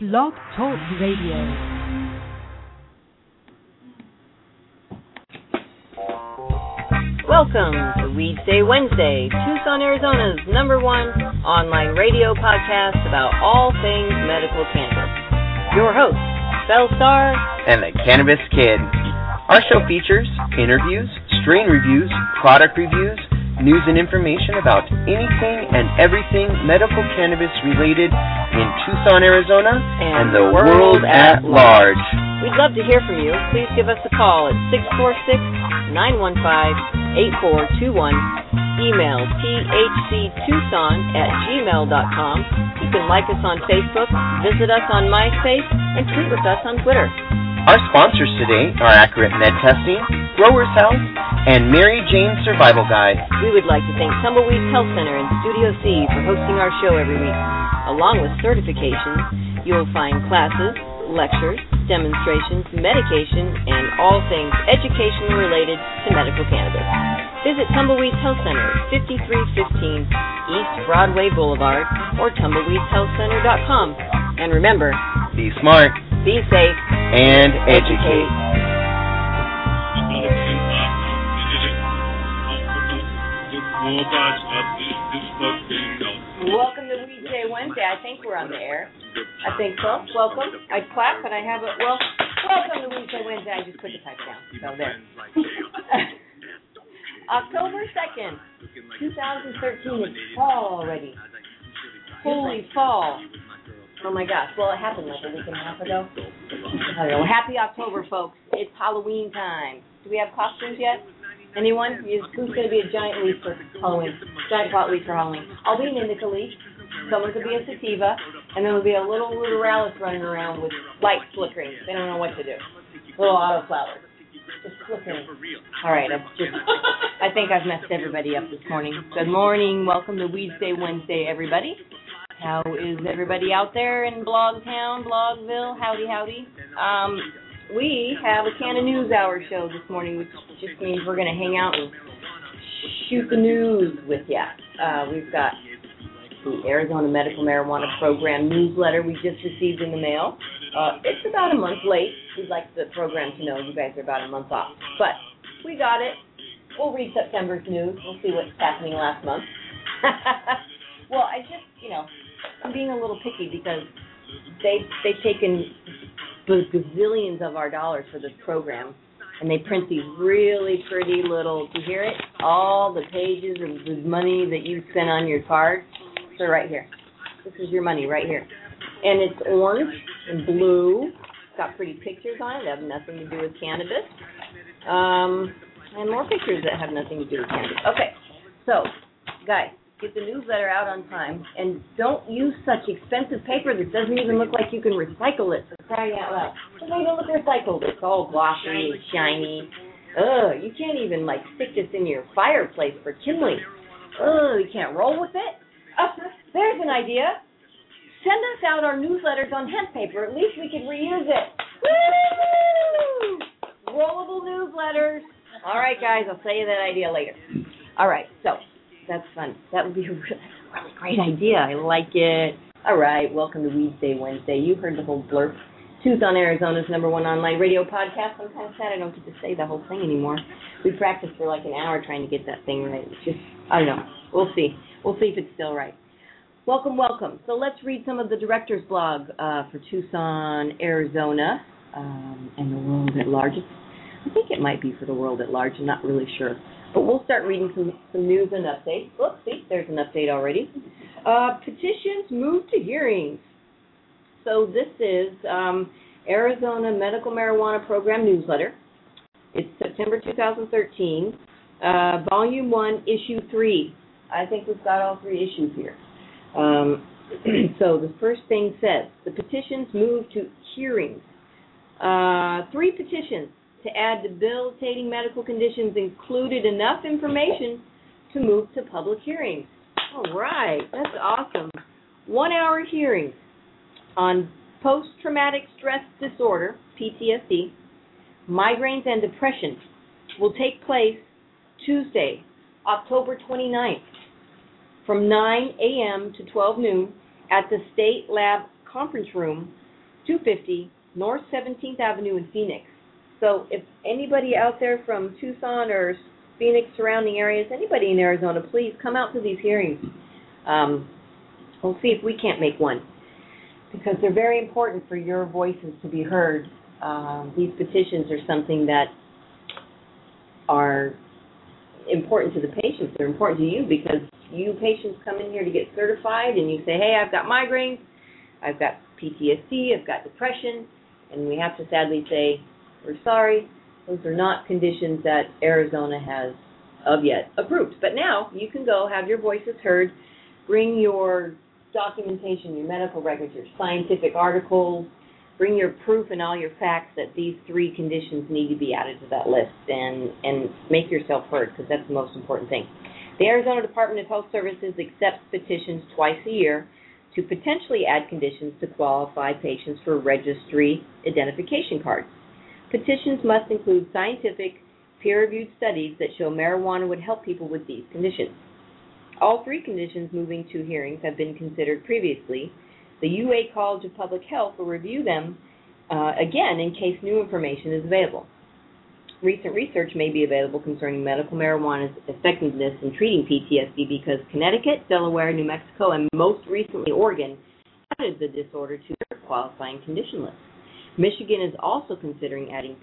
Blog Talk Radio. Welcome to Weedsday Wednesday, Tucson, Arizona's #1 online radio podcast about all things medical cannabis. Your host, Bellstar, and the Cannabis Kid. Our show features interviews, strain reviews, product reviews, news and information about anything and everything medical cannabis related in Tucson, Arizona, and the world at large. We'd love to hear from you. Please give us a call at 646-915-8421. Email thctucson@gmail.com. You can like us on Facebook, visit us on MySpace, and tweet with us on Twitter. Our sponsors today are Accurate Med Testing, Growers House, and Mary Jane Survival Guide. We would like to thank Tumbleweeds Health Center and Studio C for hosting our show every week. Along with certifications, you'll find classes, lectures, demonstrations, medication, and all things educational related to medical cannabis. Visit Tumbleweeds Health Center, 5315 East Broadway Boulevard, or tumbleweedshealthcenter.com. And remember, be smart, be safe, and educate. Welcome to Weedsday Wednesday. I think we're on the air. I think so. Welcome. I clap, but I have it. Well, welcome to Weedsday Wednesday. I just put the type down. So there. October 2nd, 2013. It's fall already. Holy fall. Oh my gosh. Well, it happened like a week and a half ago. I don't know. Happy October, folks. It's Halloween time. Do we have costumes yet? Anyone? Who's going to be a giant leaf for Halloween? Giant pot leaf for Halloween. I'll be an indica leaf. Someone could be a sativa. And then there'll be a little ruderalis running around with lights flickering. They don't know what to do. Little autoflowers. Just flickering. All right. I think I've messed everybody up this morning. Good morning. Welcome to Weedsday Wednesday, everybody. How is everybody out there in Blogtown, Blogville? Howdy, howdy. We have a Can of News Hour show this morning, which just means we're going to hang out and shoot the news with you. We've got the Arizona Medical Marijuana Program newsletter we just received in the mail. It's about a month late. We'd like the program to know you guys are about a month off. But we got it. We'll read September's news. We'll see what's happening last month. Well, I just, I'm being a little picky because they've taken gazillions of our dollars for this program, and they print these really pretty little, do you hear it? All the pages of the money that you spent on your card. So right here. This is your money right here. And it's orange and blue. It's got pretty pictures on it that have nothing to do with cannabis. And more pictures that have nothing to do with cannabis. Okay, so, guys, get the newsletter out on time, and don't use such expensive paper that doesn't even look like you can recycle it. So crying out loud. It doesn't even look recycled. It's all glossy and shiny. Ugh, you can't even, stick this in your fireplace for kindling. Ugh, you can't roll with it? There's an idea. Send us out our newsletters on hemp paper. At least we can reuse it. Woo! Rollable newsletters. All right, guys, I'll tell you that idea later. All right, so that's fun. That would be a really great idea. I like it. All right, welcome to Weedsday Wednesday. You heard the whole blurb. Tucson, Arizona's #1 online radio podcast. I'm kind of sad I don't get to say the whole thing anymore. We practiced for an hour trying to get that thing right. It's just, I don't know. We'll see. We'll see if it's still right. Welcome, welcome. So let's read some of the director's blog for Tucson, Arizona, and the world at large. I think it might be for the world at large. I'm not really sure. But we'll start reading some news and updates. Let's see, there's an update already. Petitions move to hearings. So this is Arizona Medical Marijuana Program newsletter. It's September 2013, Volume 1, Issue 3. I think we've got all 3 issues here. So the first thing says, the petitions move to hearings. 3 petitions to add debilitating medical conditions included enough information to move to public hearings. All right, that's awesome. 1-hour hearings on post-traumatic stress disorder, PTSD, migraines and depression will take place Tuesday, October 29th from 9 a.m. to 12 noon at the State Lab Conference Room, 250 North 17th Avenue in Phoenix. So if anybody out there from Tucson or Phoenix surrounding areas, anybody in Arizona, please come out to these hearings. We'll see if we can't make one, because they're very important for your voices to be heard. These petitions are something that are important to the patients. They're important to you because you patients come in here to get certified and you say, hey, I've got migraines, I've got PTSD, I've got depression, and we have to sadly say, we're sorry, those are not conditions that Arizona has of yet approved. But now you can go have your voices heard, bring your documentation, your medical records, your scientific articles, bring your proof and all your facts that these 3 conditions need to be added to that list, and make yourself heard, because that's the most important thing. The Arizona Department of Health Services accepts petitions twice a year to potentially add conditions to qualify patients for registry identification cards. Petitions must include scientific, peer-reviewed studies that show marijuana would help people with these conditions. All 3 conditions moving to hearings have been considered previously. The UA College of Public Health will review them again in case new information is available. Recent research may be available concerning medical marijuana's effectiveness in treating PTSD because Connecticut, Delaware, New Mexico, and most recently Oregon added the disorder to their qualifying condition list. Michigan is also considering adding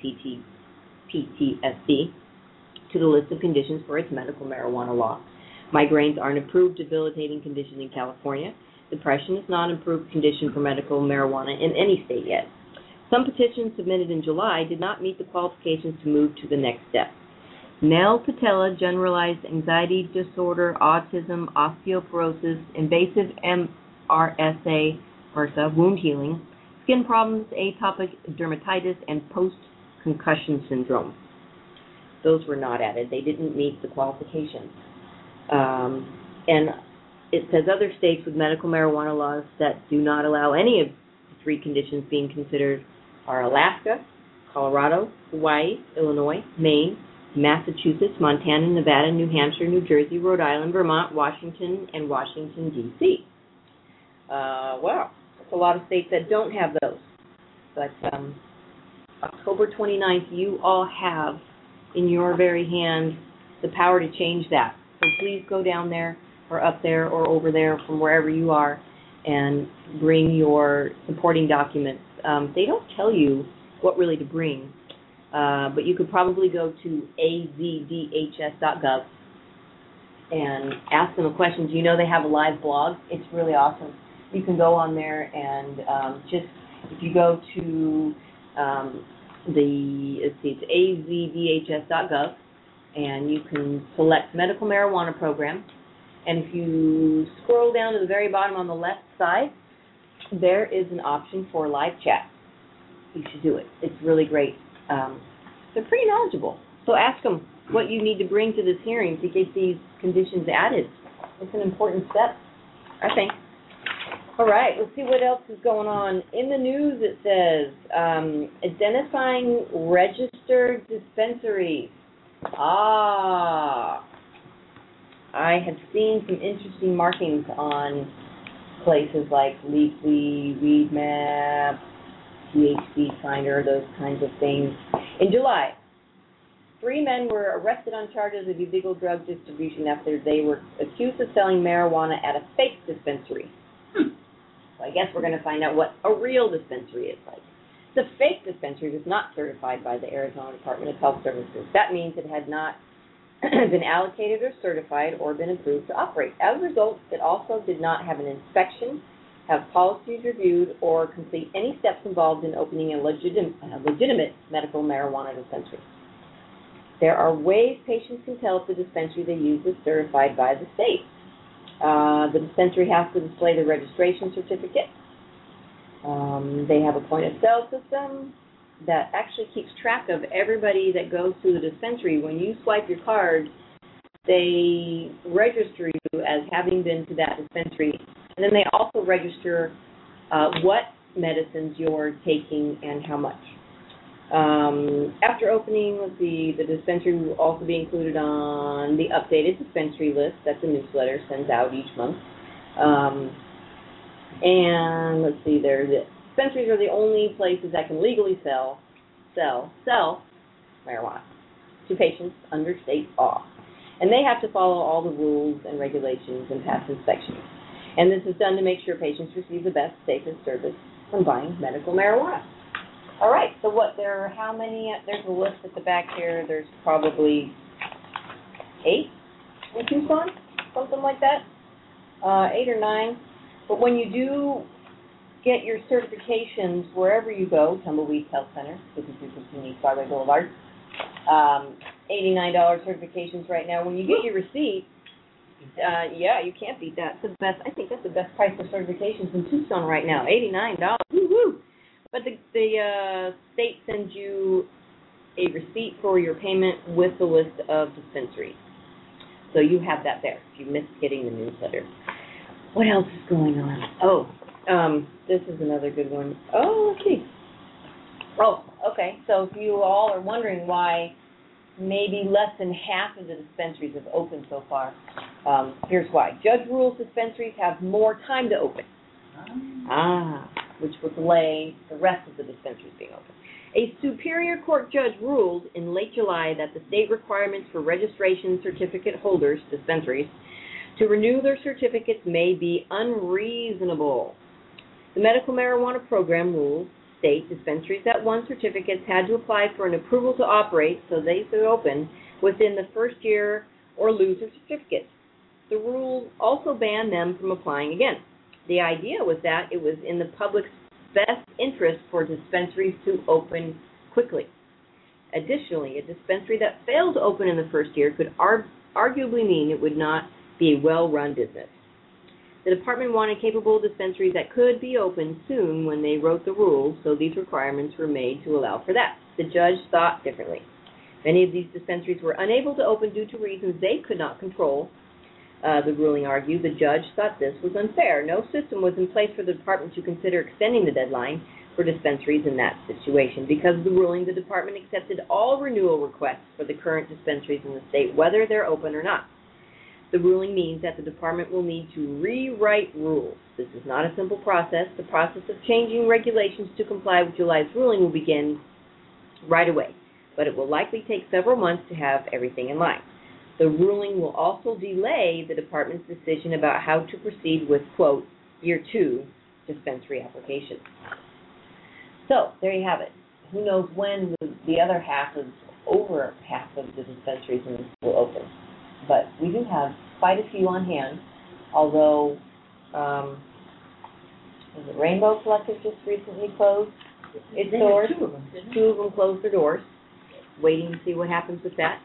PTSD to the list of conditions for its medical marijuana law. Migraines are an approved debilitating condition in California. Depression is not an approved condition for medical marijuana in any state yet. Some petitions submitted in July did not meet the qualifications to move to the next step. Nell Patella, generalized anxiety disorder, autism, osteoporosis, invasive MRSA, MRSA, wound healing, skin problems, atopic dermatitis, and post-concussion syndrome. Those were not added. They didn't meet the qualifications. And it says other states with medical marijuana laws that do not allow any of the 3 conditions being considered are Alaska, Colorado, Hawaii, Illinois, Maine, Massachusetts, Montana, Nevada, New Hampshire, New Jersey, Rhode Island, Vermont, Washington, and Washington, D.C. Wow, that's a lot of states that don't have those. But October 29th, you all have in your very hand the power to change that. So please go down there or up there or over there from wherever you are and bring your supporting documents. They don't tell you what really to bring, but you could probably go to azdhs.gov and ask them a question. You know they have a live blog. It's really awesome. You can go on there and if you go to it's azdhs.gov, and you can select medical marijuana program. And if you scroll down to the very bottom on the left side, there is an option for live chat. You should do it. It's really great. They're pretty knowledgeable. So ask them what you need to bring to this hearing to get these conditions added. It's an important step, I think. All right, let's see what else is going on. In the news it says, identifying registered dispensaries. I have seen some interesting markings on places like Leafly, Weedmap, THC Finder, those kinds of things. In July, 3 men were arrested on charges of illegal drug distribution after they were accused of selling marijuana at a fake dispensary. So I guess we're going to find out what a real dispensary is like. The fake dispensary was not certified by the Arizona Department of Health Services. That means it had not been allocated or certified or been approved to operate. As a result, it also did not have an inspection, have policies reviewed, or complete any steps involved in opening a legitimate medical marijuana dispensary. There are ways patients can tell if the dispensary they use is certified by the state. The dispensary has to display the registration certificate. They have a point-of-sale system that actually keeps track of everybody that goes to the dispensary. When you swipe your card, they register you as having been to that dispensary, and then they also register what medicines you're taking and how much. After opening, the dispensary will also be included on the updated dispensary list that the newsletter sends out each month. And let's see, there's dispensaries are the only places that can legally sell marijuana to patients under state law. And they have to follow all the rules and regulations and pass inspections. And this is done to make sure patients receive the best, safest service when buying medical marijuana. All right, so how many, there's a list at the back here. There's probably 8 in Tucson, something like that, 8 or 9. But when you do get your certifications wherever you go, Tumbleweed Health Center, 5215 East Broadway Boulevard, $89 certifications right now. When you get your receipt, you can't beat that. It's the best. I think that's the best price for certifications in Tucson right now, $89. Woo-hoo! But the state sends you a receipt for your payment with the list of dispensaries. So you have that there if you missed getting the newsletter. What else is going on? This is another good one. Oh, okay. Oh, okay. So if you all are wondering why maybe less than half of the dispensaries have opened so far, here's why. Judge rules dispensaries have more time to open. Which will delay the rest of the dispensaries being open. A Superior Court judge ruled in late July that the state requirements for registration certificate holders, dispensaries, to renew their certificates may be unreasonable. The medical marijuana program rules state dispensaries that won certificates had to apply for an approval to operate so they could open within the first year or lose their certificate. The rule also banned them from applying again. The idea was that it was in the public's best interest for dispensaries to open quickly. Additionally, a dispensary that failed to open in the first year could arguably mean it would not be a well-run business. The department wanted capable dispensaries that could be opened soon when they wrote the rules, so these requirements were made to allow for that. The judge thought differently. Many of these dispensaries were unable to open due to reasons they could not control. The ruling argued the judge thought this was unfair. No system was in place for the department to consider extending the deadline for dispensaries in that situation. Because of the ruling, the department accepted all renewal requests for the current dispensaries in the state, whether they're open or not. The ruling means that the department will need to rewrite rules. This is not a simple process. The process of changing regulations to comply with July's ruling will begin right away, but it will likely take several months to have everything in line. The ruling will also delay the department's decision about how to proceed with, quote, Year 2 dispensary applications. So, there you have it. Who knows when the other half of, over half of the dispensaries will open. But we do have quite a few on hand, although Rainbow Collective just recently closed its doors. Two of them closed their doors, waiting to see what happens with that.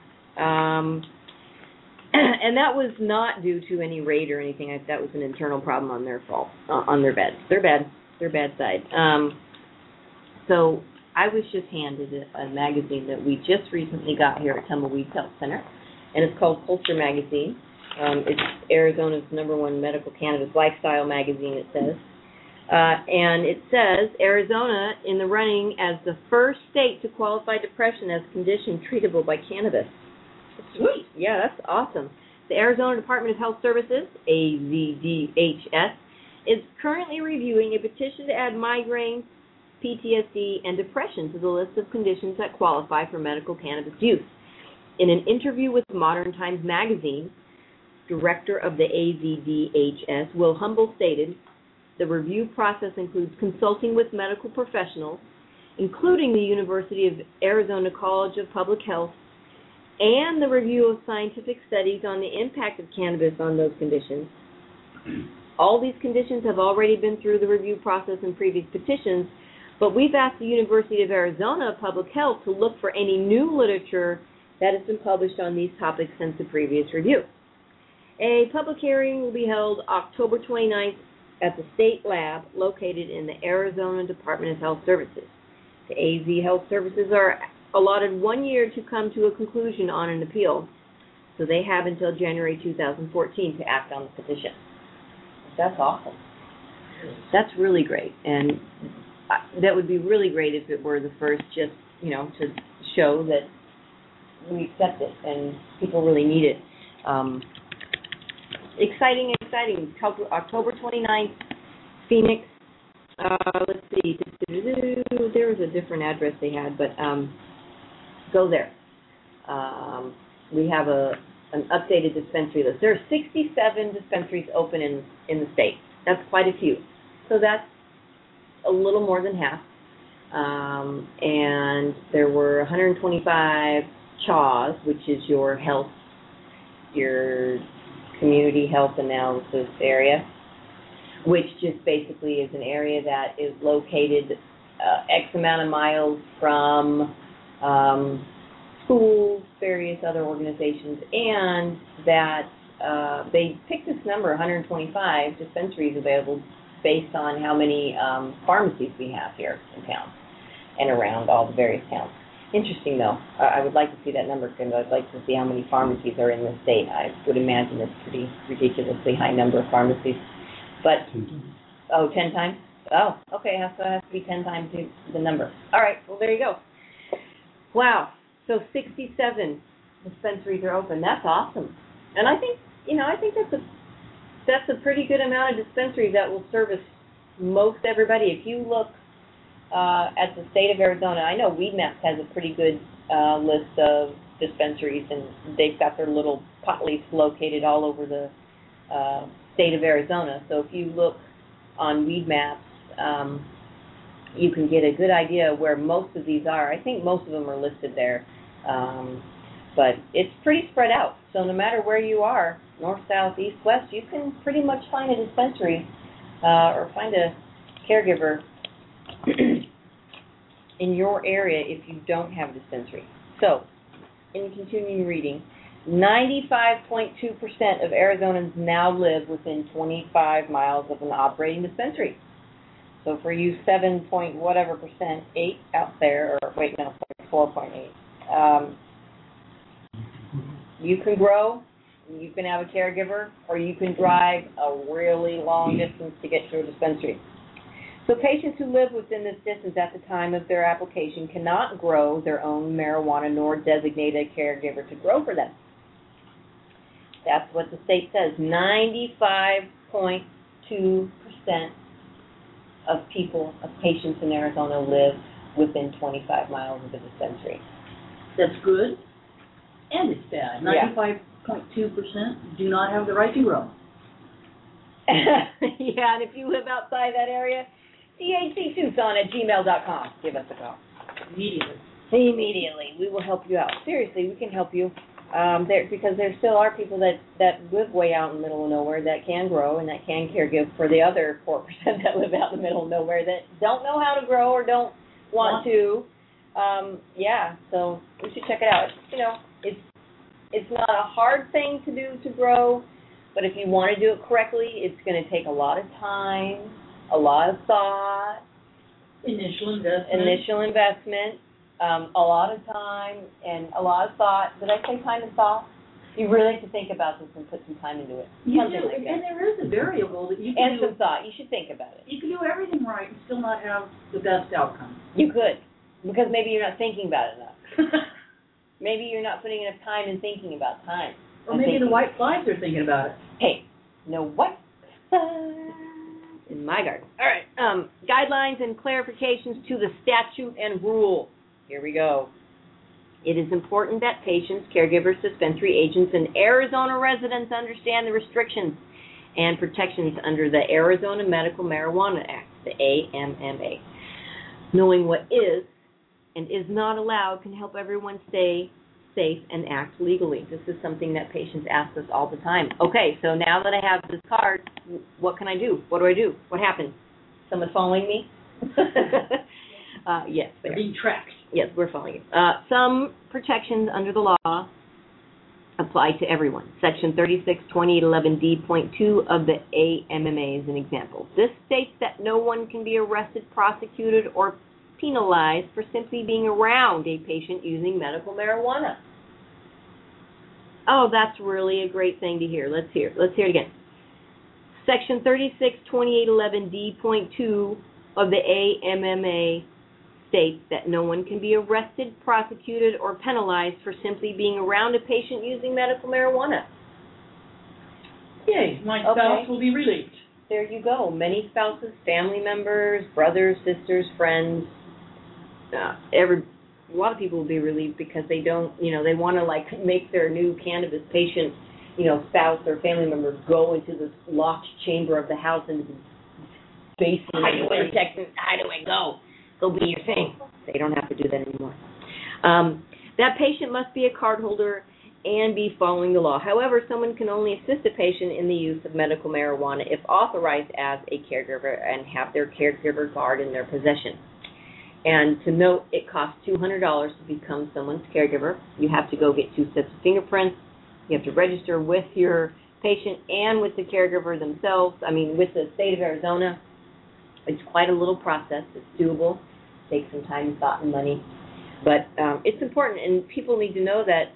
And that was not due to any raid or anything. That was an internal problem on their fault, on their bed. Their bad side. So I was just handed a magazine that we just recently got here at Tumbleweed Health Center, and it's called Culture Magazine. It's Arizona's #1 medical cannabis lifestyle magazine, it says. And it says, Arizona in the running as the first state to qualify depression as a condition treatable by cannabis. Sweet. Yeah, that's awesome. The Arizona Department of Health Services, AZDHS, is currently reviewing a petition to add migraine, PTSD, and depression to the list of conditions that qualify for medical cannabis use. In an interview with Modern Times Magazine, director of the AZDHS, Will Humble, stated, the review process includes consulting with medical professionals, including the University of Arizona College of Public Health, and the review of scientific studies on the impact of cannabis on those conditions. All these conditions have already been through the review process in previous petitions, but we've asked the University of Arizona Public Health to look for any new literature that has been published on these topics since the previous review. A public hearing will be held October 29th at the State Lab located in the Arizona Department of Health Services. The AZ Health Services are allotted 1 year to come to a conclusion on an appeal, so they have until January 2014 to act on the petition. That's awesome. That's really great, and that would be really great if it were the first, just, to show that we accept it and people really need it. Exciting. October 29th, Phoenix, Let's see. There was a different address they had, but go there. We have an updated dispensary list. There are 67 dispensaries open in the state. That's quite a few. So that's a little more than half. And there were 125 CHAWs, which is your community health analysis area, which just basically is an area that is located X amount of miles from schools, various other organizations, and that they picked this number, 125 dispensaries available, based on how many pharmacies we have here in town and around all the various towns. Interesting, though. I would like to see that number, because I'd like to see how many pharmacies are in the state. I would imagine it's a pretty ridiculously high number of pharmacies. But, 10 times? Oh, okay, so it has to be 10 times the number. All right, well, there you go. Wow, so 67 dispensaries are open. That's awesome. And I think that's a pretty good amount of dispensaries that will service most everybody. If you look at the state of Arizona, I know Weedmaps has a pretty good list of dispensaries, and they've got their little pot leaves located all over the state of Arizona. So if you look on Weedmaps, you can get a good idea of where most of these are. I think most of them are listed there. But it's pretty spread out. So no matter where you are, north, south, east, west, you can pretty much find a dispensary or find a caregiver in your area if you don't have a dispensary. So, in continuing reading, 95.2% of Arizonans now live within 25 miles of an operating dispensary. So for you 8 out there, or wait, no, 4.8, you can grow, you can have a caregiver, or you can drive a really long distance to get to a dispensary. So patients who live within this distance at the time of their application cannot grow their own marijuana nor designate a caregiver to grow for them. That's what the state says. 95.2% of patients in Arizona live within 25 miles of a dispensary. That's good, and it's bad. 95.2% do not have the right to grow. Yeah, and if you live outside that area, thctucson@gmail.com. Give us a call. Immediately. We will help you out. Seriously, we can help you. Because there still are people that live way out in the middle of nowhere that can grow and that can caregive for the other 4% that live out in the middle of nowhere that don't know how to grow or don't want to. So we should check it out. It's not a hard thing to do to grow, but if you want to do it correctly, it's going to take a lot of time, a lot of thought, initial investment, a lot of time and a lot of thought. Did I say time and thought? You really have to think about this and put some time into it. You do, like and there is a variable that you can and some thought. You should think about it. You can do everything right and still not have the best outcome. You could, because maybe you're not thinking about it enough. Maybe you're not putting enough time in thinking about time. Or maybe the white flies are thinking about it. Hey, no white flies in my garden. All right. Guidelines and clarifications to the statute and rule. Here we go. It is important that patients, caregivers, dispensary agents, and Arizona residents understand the restrictions and protections under the Arizona Medical Marijuana Act, the AMMA. Knowing what is and is not allowed can help everyone stay safe and act legally. This is something that patients ask us all the time. Okay, so now that I have this card, what can I do? What do I do? What happened? Someone following me? Yes. They're being tracked. Yes, we're following you. Some protections under the law apply to everyone. Section 362811D.2 of the AMMA is an example. This states that no one can be arrested, prosecuted, or penalized for simply being around a patient using medical marijuana. Oh, that's really a great thing to hear. Let's hear it again. Section 362811D.2 of the AMMA states that no one can be arrested, prosecuted, or penalized for simply being around a patient using medical marijuana. Yay, my spouse will be relieved. there you go. Many spouses, family members, brothers, sisters, friends, a lot of people will be relieved because they don't, they want to like make their new cannabis patient, spouse or family member go into this locked chamber of the house into the basement. How do I go? Go be your thing. They don't have to do that anymore. That patient must be a card holder and be following the law. However, someone can only assist a patient in the use of medical marijuana if authorized as a caregiver and have their caregiver card in their possession. And to note, it costs $200 to become someone's caregiver. You have to go get 2 sets of fingerprints. You have to register with your patient and with the caregiver themselves. With the state of Arizona. It's quite a little process. It's doable. It takes some time, thought, and money. But it's important, and people need to know that,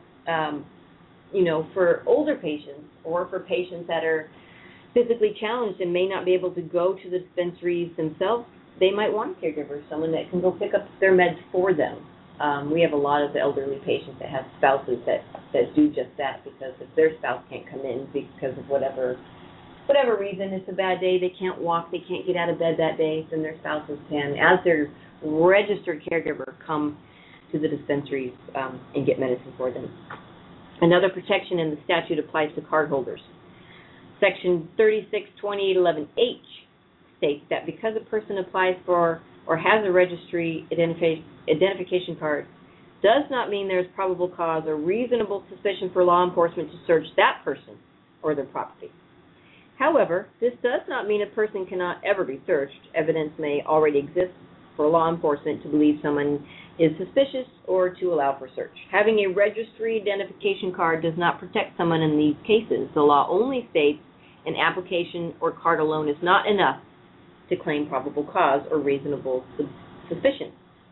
for older patients or for patients that are physically challenged and may not be able to go to the dispensaries themselves, they might want a caregiver, someone that can go pick up their meds for them. We have a lot of elderly patients that have spouses that do just that, because if their spouse can't come in because of whatever reason, it's a bad day, they can't walk, they can't get out of bed that day, then their spouses can, as their registered caregiver, come to the dispensaries and get medicine for them. Another protection in the statute applies to cardholders. Section 362811H states that because a person applies for or has a registry identification card, does not mean there is probable cause or reasonable suspicion for law enforcement to search that person or their property. However, this does not mean a person cannot ever be searched. Evidence may already exist for law enforcement to believe someone is suspicious or to allow for search. Having a registry identification card does not protect someone in these cases. The law only states an application or card alone is not enough to claim probable cause or reasonable suspicion.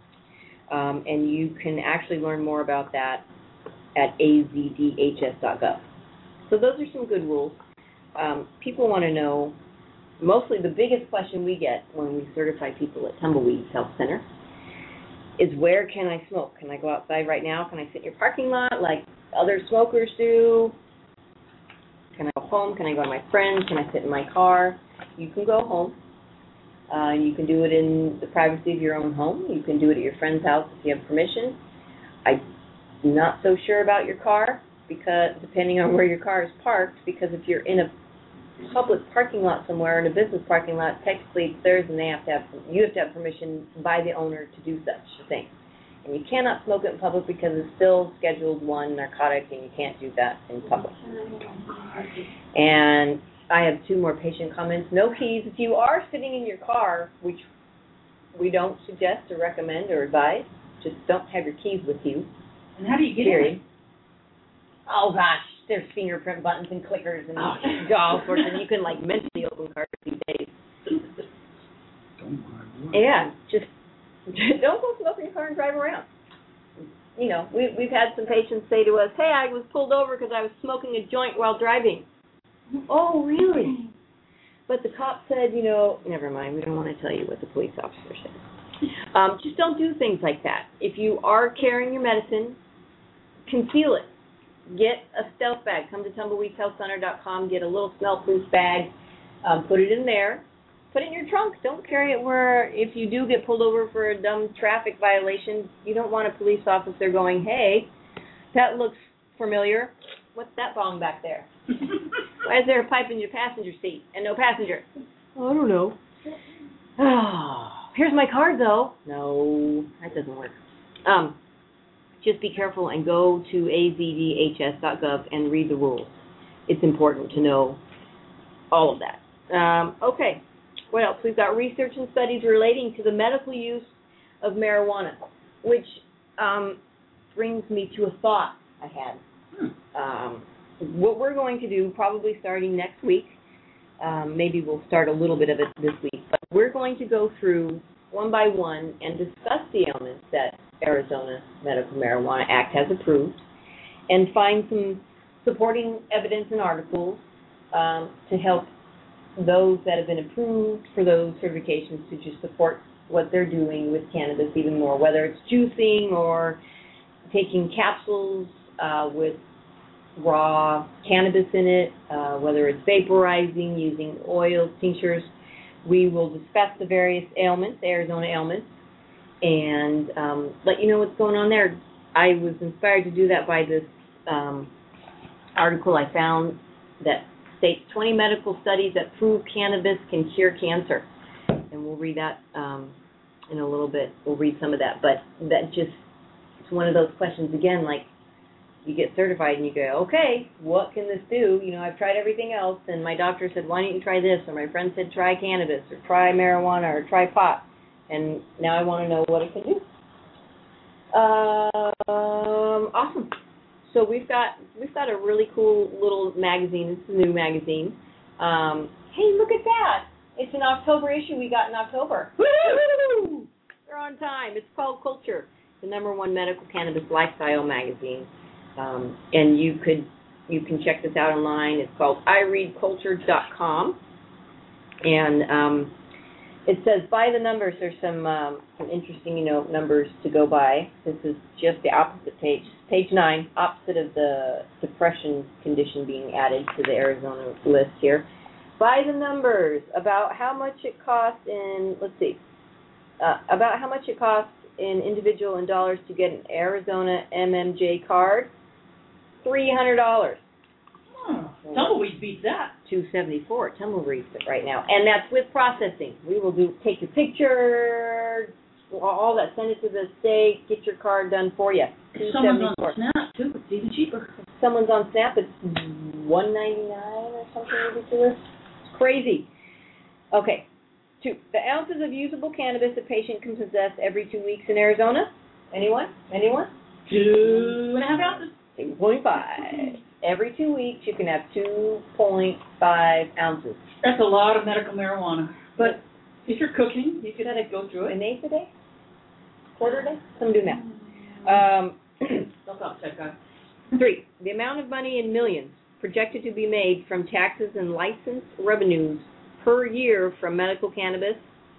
And you can actually learn more about that at azdhs.gov. So those are some good rules. People want to know, mostly the biggest question we get when we certify people at Tumbleweed Health Center is, where can I smoke? Can I go outside right now? Can I sit in your parking lot like other smokers do? Can I go home? Can I go to my friends? Can I sit in my car? You can go home. You can do it in the privacy of your own home. You can do it at your friend's house if you have permission. I'm not so sure about your car, because depending on where your car is parked, because if you're in a public parking lot somewhere, in a business parking lot, technically it's theirs, and you have to have permission by the owner to do such a thing. And you cannot smoke it in public because it's still Scheduled 1 narcotic, and you can't do that in public. And I have 2 more patient comments. No keys. If you are sitting in your car, which we don't suggest or recommend or advise, just don't have your keys with you. And how do you get in? Oh, gosh, there's fingerprint buttons and clickers and all sorts, and you can, mentally open cars these days. Yeah, just don't go smoke in your car and drive around. We've had some patients say to us, hey, I was pulled over because I was smoking a joint while driving. Oh, really? But the cop said, never mind, we don't want to tell you what the police officer said. Just don't do things like that. If you are carrying your medicine, conceal it. Get a stealth bag. Come to tumbleweedshealthcenter.com, get a little smell-proof bag, put it in there. Put it in your trunk. Don't carry it where, if you do get pulled over for a dumb traffic violation, you don't want a police officer going, hey, that looks familiar. What's that bong back there? Why is there a pipe in your passenger seat and no passenger? Oh, I don't know. Oh, here's my card, though. No, that doesn't work. Just be careful and go to azdhs.gov and read the rules. It's important to know all of that. Okay, what else? We've got research and studies relating to the medical use of marijuana, which brings me to a thought I had. What we're going to do, probably starting next week, maybe we'll start a little bit of it this week, but we're going to go through one by one and discuss the elements that Arizona Medical Marijuana Act has approved and find some supporting evidence and articles to help those that have been approved for those certifications to just support what they're doing with cannabis even more, whether it's juicing or taking capsules with raw cannabis in it, whether it's vaporizing, using oils, tinctures. We will discuss the various ailments, Arizona ailments, and let you know what's going on there. I was inspired to do that by this article I found that states 20 medical studies that prove cannabis can cure cancer. And we'll read that in a little bit. We'll read some of that. But that just, it's one of those questions, again, like you get certified and you go, okay, what can this do? You know, I've tried everything else, and my doctor said, why don't you try this? Or my friend said, try cannabis, or try marijuana, or try pot. And now I want to know what it can do. Awesome. So we've got a really cool little magazine. It's a new magazine. Hey, look at that! It's an October issue we got in October. Woo! We're on time. It's called Culture, the #1 medical cannabis lifestyle magazine. And you can check this out online. It's called ireadculture.com. And it says by the numbers. There's some interesting, numbers to go by. This is just the opposite page. Page 9, opposite of the depression condition being added to the Arizona list here. By the numbers, about how much it costs about how much it costs in individual in dollars to get an Arizona MMJ card. $300. Tumbleweed beats that. $274. Tumbleweed right now, and that's with processing. We will take your picture, all that, send it to the state, get your card done for you. Someone's on Snap too. It's even cheaper. If someone's on Snap, it's $1.99 or something ridiculous. It's crazy. Okay. 2. The ounces of usable cannabis a patient can possess every 2 weeks in Arizona. Anyone? 2.5 ounces. 2.5. Every 2 weeks, you can have 2.5 ounces. That's a lot of medical marijuana. But if you're cooking, you could go through it. An eighth a day? Quarter a day? Some do math. That's not check out. 3. The amount of money in millions projected to be made from taxes and license revenues per year from medical cannabis,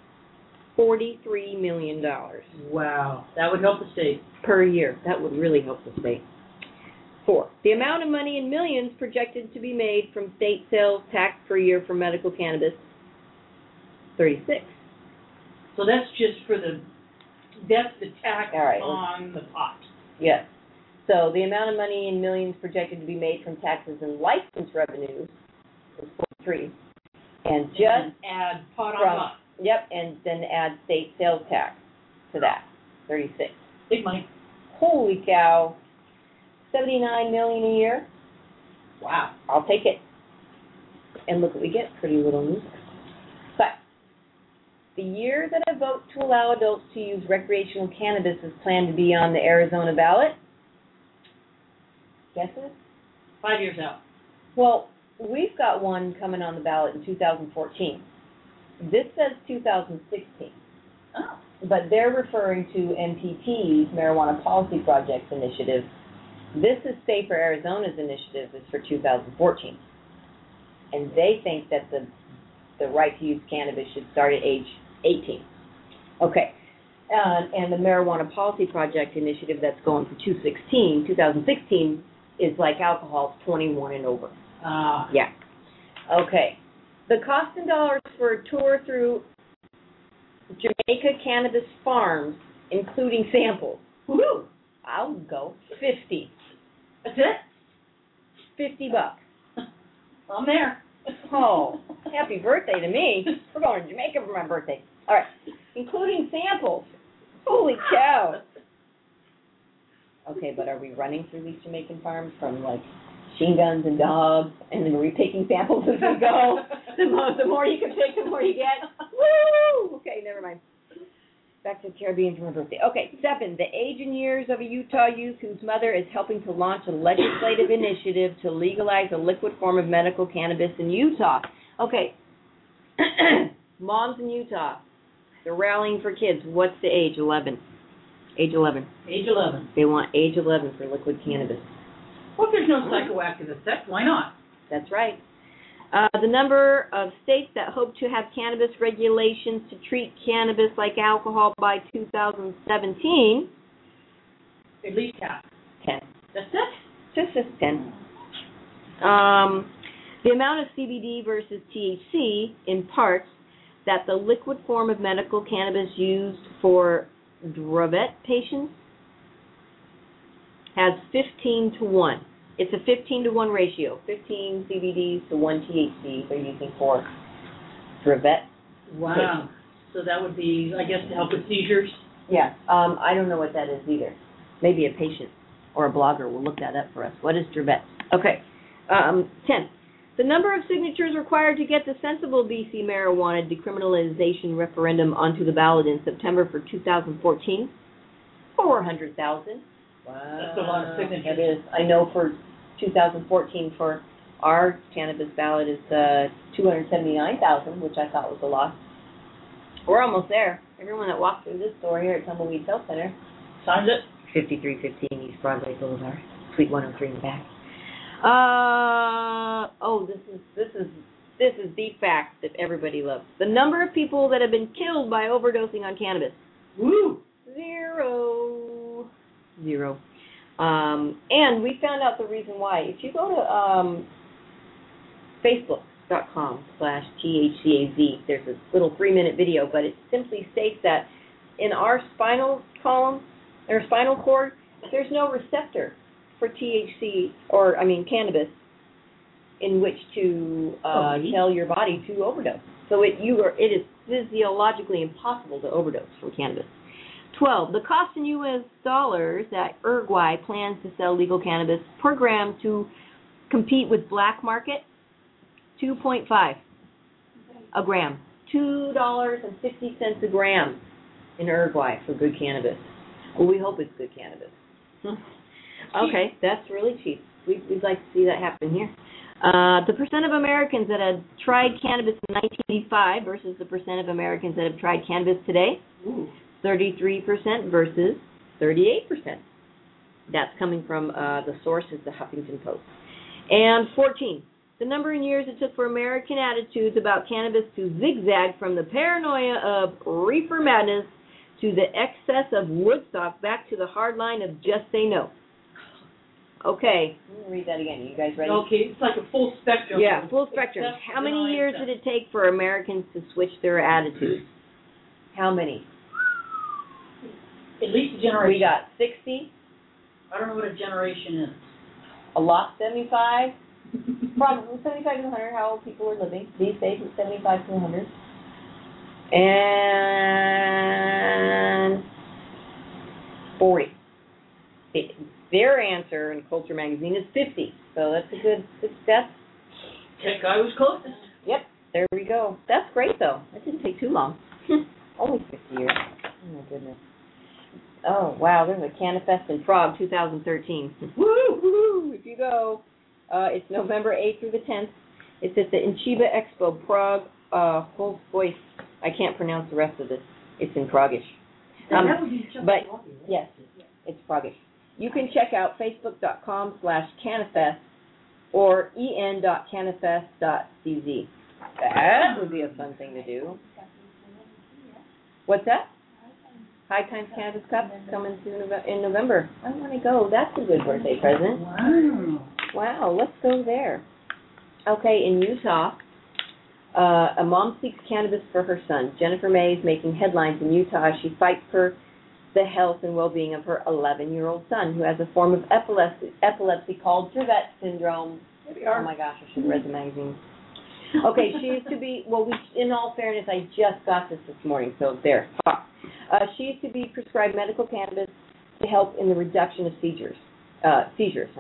$43 million. Wow. That would help the state. Per year. That would really help the state. 4. The amount of money in millions projected to be made from state sales tax per year for medical cannabis, 36. So that's just for that's the tax right, on the pot. Yes. So the amount of money in millions projected to be made from taxes and license revenues is 43. And just add pot on from, pot. Yep, and then add state sales tax to that, 36. Big money. Holy cow. $79 million a year. Wow. I'll take it. And look what we get, pretty little news. But the year that a vote to allow adults to use recreational cannabis is planned to be on the Arizona ballot, guesses? 5 years out. Well, we've got one coming on the ballot in 2014. This says 2016. Oh. But they're referring to MPT's Marijuana Policy Project initiative. This is Safer Arizona's initiative is for 2014. And they think that the right to use cannabis should start at age 18. Okay. And the Marijuana Policy Project initiative that's going for 2016 is like alcohol, 21 and over. Yeah. Okay. The cost in dollars for a tour through Jamaica Cannabis Farms, including samples. Woohoo! I'll go. 50. That's it? $50. I'm there. Oh, happy birthday to me. We're going to Jamaica for my birthday. All right. Including samples. Holy cow. Okay, but are we running through these Jamaican farms from, like, machine guns and dogs, and then are we taking samples as we go? The more you can pick, the more you get. Woo! Okay, never mind. Back to the Caribbean for my birthday. Okay, 7, the age and years of a Utah youth whose mother is helping to launch a legislative initiative to legalize a liquid form of medical cannabis in Utah. Okay, moms in Utah, they're rallying for kids. What's the age? 11. Age 11. Age 11. They want age 11 for liquid cannabis. Well, if there's no psychoactive effect, why not? That's right. The number of states that hope to have cannabis regulations to treat cannabis like alcohol by 2017. At least half. 10. That's it? Just 10. The amount of CBD versus THC imparts that the liquid form of medical cannabis used for Dravet patients has 15 to 1. It's a 15 to 1 ratio. 15 CBDs to 1 THC they're using for Dravet. Wow. So that would be, I guess, to help with seizures? Yeah. I don't know what that is either. Maybe a patient or a blogger will look that up for us. What is Dravet? Okay. 10. The number of signatures required to get the sensible BC marijuana decriminalization referendum onto the ballot in September for 2014, 400,000. Wow. That's a lot of signatures. It is. I know for 2014 for our cannabis ballot is 279,000, which I thought was a lot. We're almost there. Everyone that walks through this door here at Tumbleweed Health Center signs it. 5315 East Broadway Boulevard, Suite 103 in the back. This is the fact that everybody loves. The number of people that have been killed by overdosing on cannabis. Woo! Zero. And we found out the reason why. If you go to Facebook.com/THCAZ, there's a little 3-minute video, but it simply states that in our spinal column, or spinal cord, there's no receptor for THC, cannabis, in which to tell your body to overdose. So it is physiologically impossible to overdose from cannabis. 12. The cost in U.S. dollars that Uruguay plans to sell legal cannabis per gram to compete with black market, $2.5 a gram. $2.50 a gram in Uruguay for good cannabis. Well, we hope it's good cannabis. Okay, that's really cheap. We'd like to see that happen here. The percent of Americans that had tried cannabis in 1985 versus the percent of Americans that have tried cannabis today, 33% versus 38%. That's coming from the source is the Huffington Post. And 14, the number in years it took for American attitudes about cannabis to zigzag from the paranoia of reefer madness to the excess of Woodstock back to the hard line of just say no. Okay, let me read that again. You guys ready? Okay, it's like a full spectrum. Yeah, full spectrum. How many years did it take for Americans to switch their attitudes? How many? At least a generation. We got 60. I don't know what a generation is. A lot, 75. Probably 75 to 100, how old people are living. These days it's 75 to 100. And 40. Their answer in Culture Magazine is 50. So that's a good success. Tech guy was closest. Yep, there we go. That's great, though. That didn't take too long. Only 50 years. Oh, my goodness. Oh, wow, there's a CannaFest in Prague 2013. Woo! If you go, it's November 8th through the 10th. It's at the Inchiba Expo, Prague, Holzbois. I can't pronounce the rest of this. It's in Praguish. But, yes, it's Praguish. You can check out facebook.com/CannaFest or en.cannafest.cz. That would be a fun thing to do. What's that? High Times Cannabis Cup coming in November. I want to go. That's a good birthday present. Wow, let's go there. Okay, in Utah, a mom seeks cannabis for her son. Jennifer May is making headlines in Utah as she fights for the health and well-being of her 11-year-old son, who has a form of epilepsy called Dravet syndrome. Oh, my gosh, I should have read the magazine. Okay, she is to be, in all fairness, I just got this morning, so there. She is to be prescribed medical cannabis to help in the reduction of seizures. No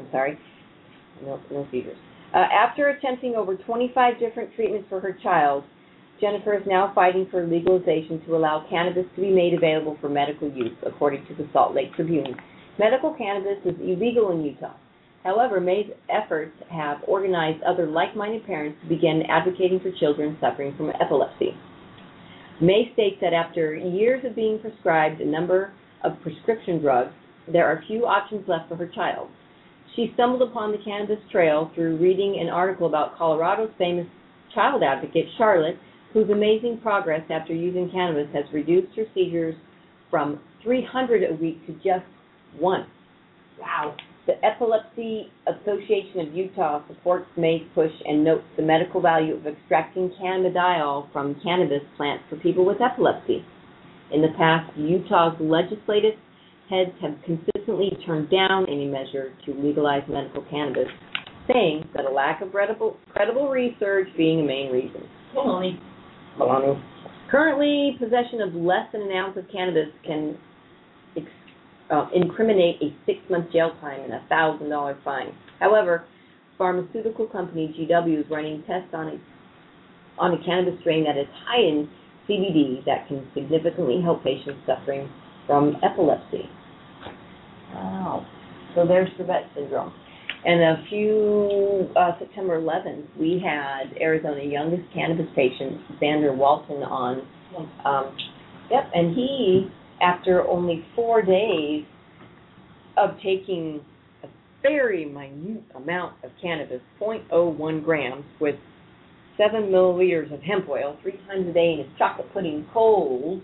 seizures. After attempting over 25 different treatments for her child, Jennifer is now fighting for legalization to allow cannabis to be made available for medical use, according to the Salt Lake Tribune. Medical cannabis is illegal in Utah. However, May's efforts have organized other like-minded parents to begin advocating for children suffering from epilepsy. May states that after years of being prescribed a number of prescription drugs, there are few options left for her child. She stumbled upon the cannabis trail through reading an article about Colorado's famous child advocate, Charlotte, whose amazing progress after using cannabis has reduced her seizures from 300 a week to just 1. Wow. The Epilepsy Association of Utah supports May's push and notes the medical value of extracting cannabidiol from cannabis plants for people with epilepsy. In the past, Utah's legislative heads have consistently turned down any measure to legalize medical cannabis, saying that a lack of credible research being a main reason. Baloney. Currently, possession of less than an ounce of cannabis can incriminate a 6-month jail time and a $1,000 fine. However, pharmaceutical company GW is running tests on a cannabis strain that is high in CBD that can significantly help patients suffering from epilepsy. Wow. So there's Dravet syndrome. And September 11th, we had Arizona's youngest cannabis patient, Xander Walton, on. And he, after only 4 days of taking a very minute amount of cannabis, 0.01 grams, with 7 milliliters of hemp oil 3 times a day in his chocolate pudding cold,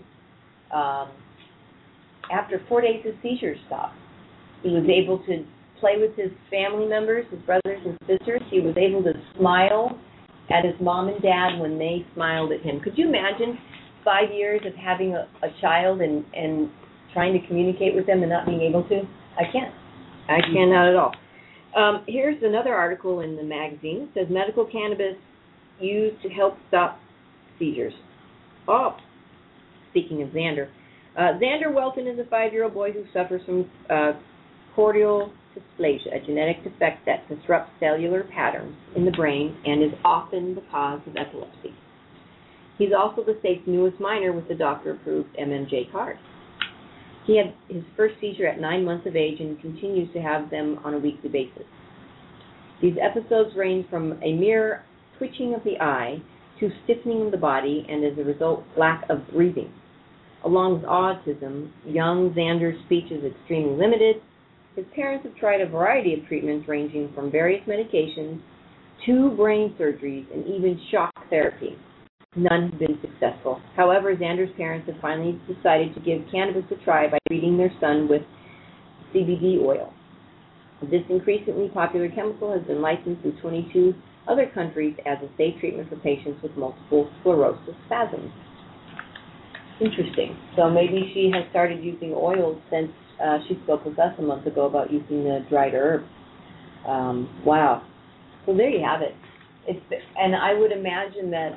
after 4 days his seizures stopped. He was able to play with his family members, his brothers and sisters. He was able to smile at his mom and dad when they smiled at him. Could you imagine 5 years of having a child and trying to communicate with them and not being able to? I can't. I cannot at all. Here's another article in the magazine. It says medical cannabis used to help stop seizures. Oh, speaking of Xander. Xander Welton is a 5-year-old boy who suffers from cortical dysplasia, a genetic defect that disrupts cellular patterns in the brain and is often the cause of epilepsy. He's also the state's newest minor with the doctor-approved MMJ card. He had his first seizure at 9 months of age and continues to have them on a weekly basis. These episodes range from a mere twitching of the eye to stiffening of the body and, as a result, lack of breathing. Along with autism, young Xander's speech is extremely limited. His parents have tried a variety of treatments ranging from various medications to brain surgeries and even shock therapy. None have been successful. However, Xander's parents have finally decided to give cannabis a try by treating their son with CBD oil. This increasingly popular chemical has been licensed in 22 other countries as a safe treatment for patients with multiple sclerosis spasms. Interesting. So maybe she has started using oils since she spoke with us a month ago about using the dried herbs. Wow. So there you have it. And I would imagine that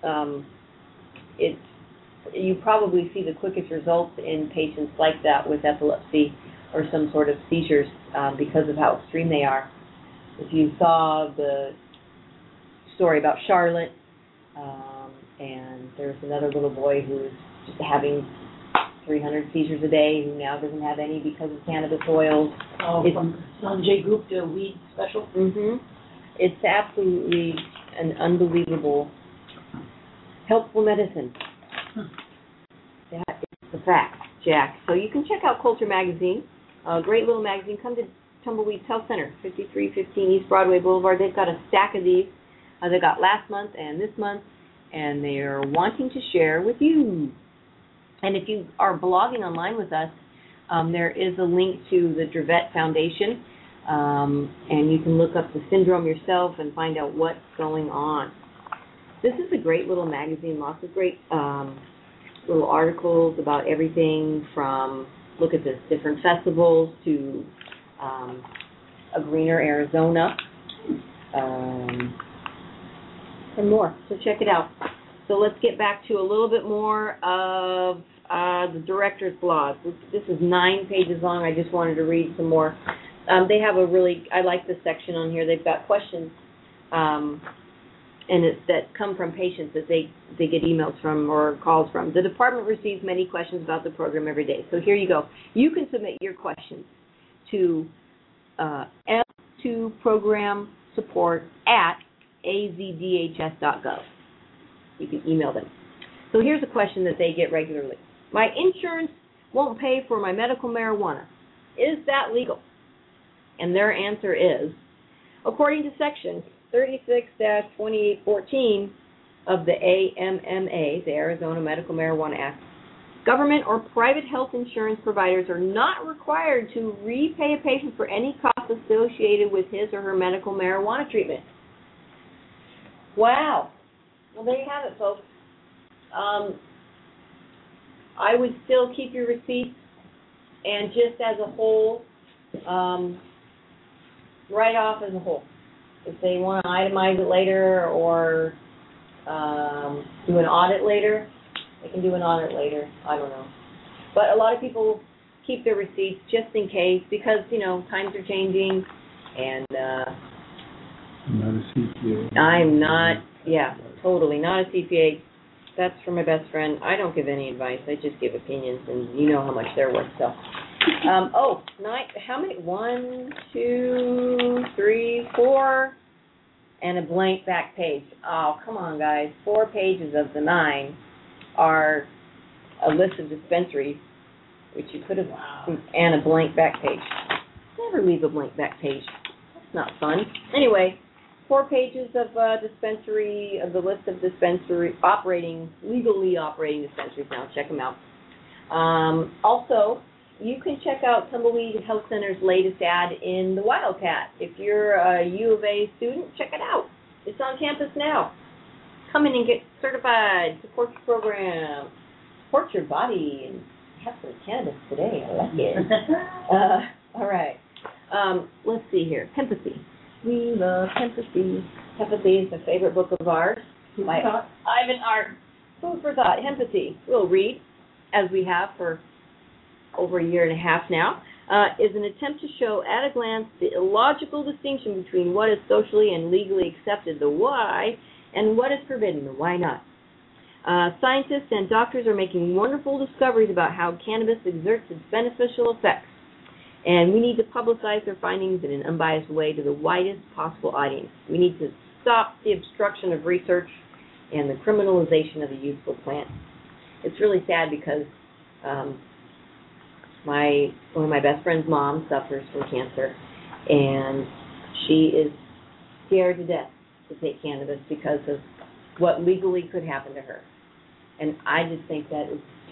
you probably see the quickest results in patients like that with epilepsy or some sort of seizures because of how extreme they are. If you saw the story about Charlotte, and there's another little boy who's just having 300 seizures a day who now doesn't have any because of cannabis oils. Oh, from Sanjay Gupta weed special? Mm-hmm. It's absolutely an unbelievable helpful medicine. That is the fact, Jack. So you can check out Culture Magazine, a great little magazine. Come to Tumbleweeds Health Center, 5315 East Broadway Boulevard. They've got a stack of these. They got last month and this month, and they are wanting to share with you. And if you are blogging online with us, there is a link to the Dravet Foundation, and you can look up the syndrome yourself and find out what's going on. This is a great little magazine, lots of great little articles about everything from, look at this, different festivals to a greener Arizona, and more. So check it out. So let's get back to a little bit more of the director's blog. This is 9 pages long. I just wanted to read some more. They have I like this section on here. They've got questions that come from patients that they get emails from or calls from. The department receives many questions about the program every day. So here you go. You can submit your questions to m2programsupport@azdhs.gov. You can email them. So here's a question that they get regularly. My insurance won't pay for my medical marijuana. Is that legal? And their answer is, according to Section 36-2814 of the AMMA, the Arizona Medical Marijuana Act, Government or private health insurance providers are not required to repay a patient for any costs associated with his or her medical marijuana treatment. Wow. Well, there you have it, folks. I would still keep your receipts and just as a whole, write off as a whole. If they want to itemize it later or do an audit later, they can do an audit later. I don't know. But a lot of people keep their receipts just in case because, times are changing and not a CPA. I'm not, totally not a CPA. That's for my best friend. I don't give any advice. I just give opinions, and you know how much they're worth. So, how many? 1, 2, 3, 4, and a blank back page. Oh, come on, guys. 4 pages of the 9 are a list of dispensaries, which you could have, and a blank back page. Never leave a blank back page. That's not fun. Anyway. 4 pages of dispensary, of the list of legally operating dispensaries now. Check them out. Also, you can check out Tumbleweed Health Center's latest ad in the Wildcat. If you're a U of A student, check it out. It's on campus now. Come in and get certified. Support your program. Support your body and have some cannabis today. I like it. All right. Let's see here. Hempathy. We love Hempathy. Hempathy is a favorite book of ours by Ivan Art. Food for thought. Hempathy. We'll read, as we have for over a year and a half now, is an attempt to show at a glance the illogical distinction between what is socially and legally accepted, the why, and what is forbidden, the why not. Scientists and doctors are making wonderful discoveries about how cannabis exerts its beneficial effects. And we need to publicize their findings in an unbiased way to the widest possible audience. We need to stop the obstruction of research and the criminalization of the useful plant. It's really sad because one of my best friend's mom suffers from cancer, and she is scared to death to take cannabis because of what legally could happen to her. And I just think that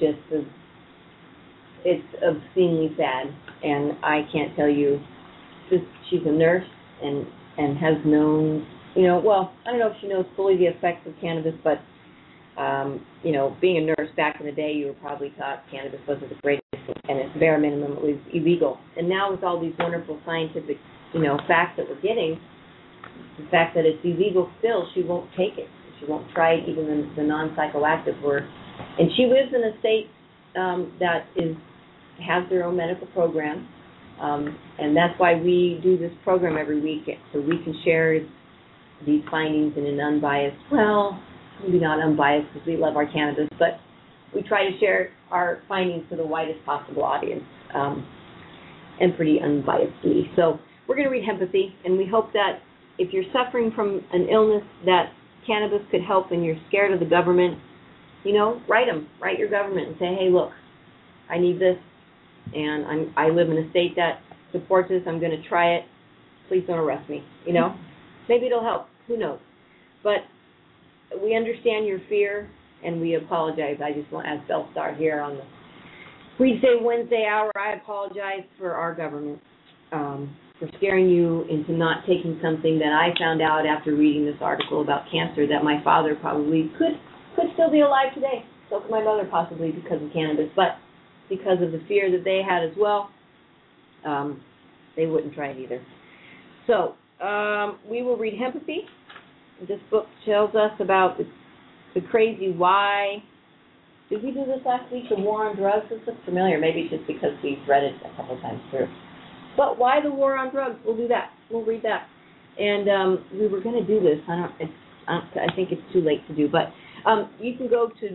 it's obscenely sad, and I can't tell you. She's a nurse and has known, I don't know if she knows fully the effects of cannabis, but, being a nurse back in the day, you were probably taught cannabis wasn't the greatest thing, and at the bare minimum, it was illegal. And now with all these wonderful scientific, facts that we're getting, the fact that it's illegal still, she won't take it. She won't try it, even the non-psychoactive word. And she lives in a state that has their own medical program, and that's why we do this program every week, so we can share these findings in an unbiased, maybe not unbiased because we love our cannabis, but we try to share our findings to the widest possible audience, and pretty unbiasedly. So we're going to read Hempathy, and we hope that if you're suffering from an illness that cannabis could help and you're scared of the government, write your government and say, hey, look, I need this, and I live in a state that supports this. I'm going to try it. Please don't arrest me. Maybe it'll help. Who knows? But we understand your fear, and we apologize. I just want, as Bellstar here on the Weekday, Wednesday hour, I apologize for our government for scaring you into not taking something that I found out after reading this article about cancer that my father probably could still be alive today. So could my mother possibly because of cannabis, but because of the fear that they had as well, they wouldn't try it either. So we will read Hempathy. This book tells us about the crazy why. Did we do this last week, the war on drugs? This looks familiar. Maybe it's just because we've read it a couple times through. But why the war on drugs? We'll do that. We'll read that. And we were going to do this. I think it's too late to do. But you can go to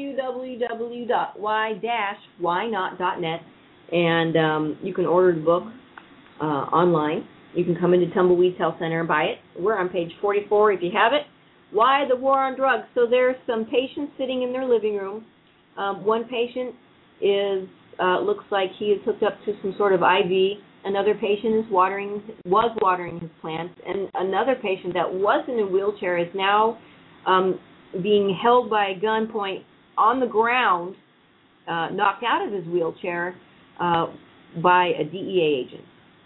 www.y-whynot.net, and you can order the book online. You can come into Tumbleweed Health Center and buy it. We're on page 44 if you have it. Why the war on drugs? So there's some patients sitting in their living room. One patient looks like he is hooked up to some sort of IV. Another patient was watering his plants, and another patient that was in a wheelchair is now being held by a gunpoint on the ground knocked out of his wheelchair by a DEA agent.